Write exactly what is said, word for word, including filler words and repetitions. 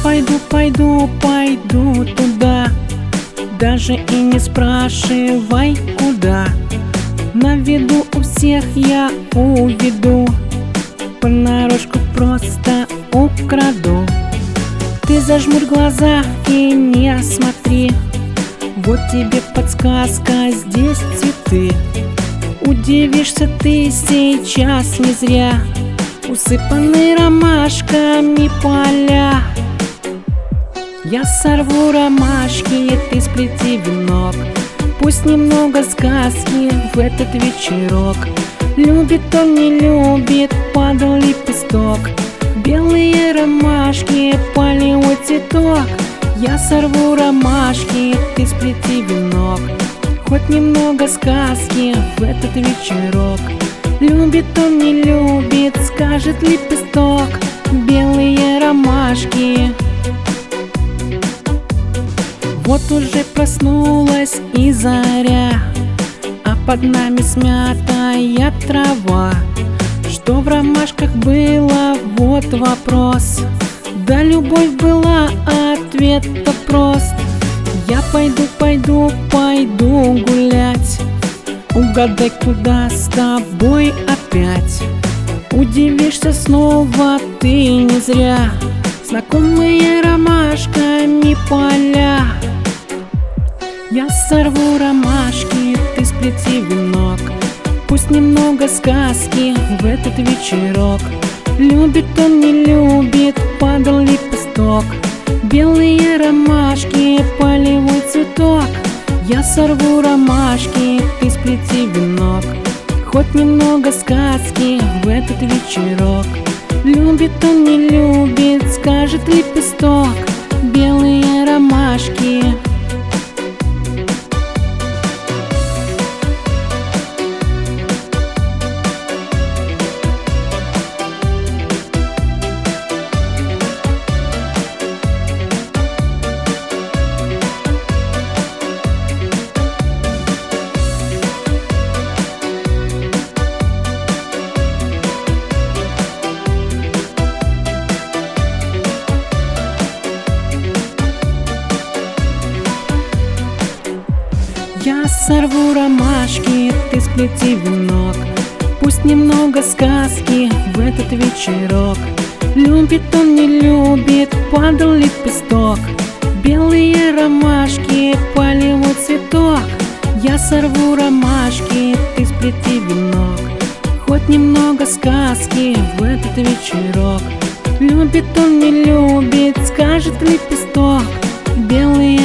пойду, пойду, пойду туда, даже и не спрашивай куда. На виду у всех я уведу, понарошку просто украду. Ты зажмурь глаза и не смотри, вот тебе подсказка, здесь цветы. Удивишься ты сейчас не зря, усыпаны ромашками поля. Я сорву ромашки, ты сплети венок, пусть немного сказки в этот вечерок. Любит он, не любит, падал лепесток, белые ромашки, полевой цветок. Я сорву ромашки, ты сплети венок, хоть немного сказки в этот вечерок. Любит он, не любит, скажет лепесток, белые ромашки. Вот уже проснулась и заря, а под нами смятая трава. Что в ромашках было, вот вопрос. Да любовь была, ответ-то прост. Я пойду, пойду, пойду гулять, угадай, куда с тобой опять. Удивишься снова ты не зря, знакомые ромашками поля. Я сорву ромашки, ты сплети венок, пусть немного сказки в этот вечерок. Любит он, не любит, падал лепесток, белые ромашки, полевой цветок. Я сорву ромашки, ты сплети венок, хоть немного сказки в этот вечерок. Любит он, не любит, скажет лепесток, белые ромашки. Я сорву ромашки, ты сплети венок, пусть немного сказки в этот вечерок. Любит он, не любит, падал лепесток, белые ромашки, полевой цветок. Я сорву ромашки, ты сплети венок, хоть немного сказки в этот вечерок. Любит он, не любит, скажет лепесток, белые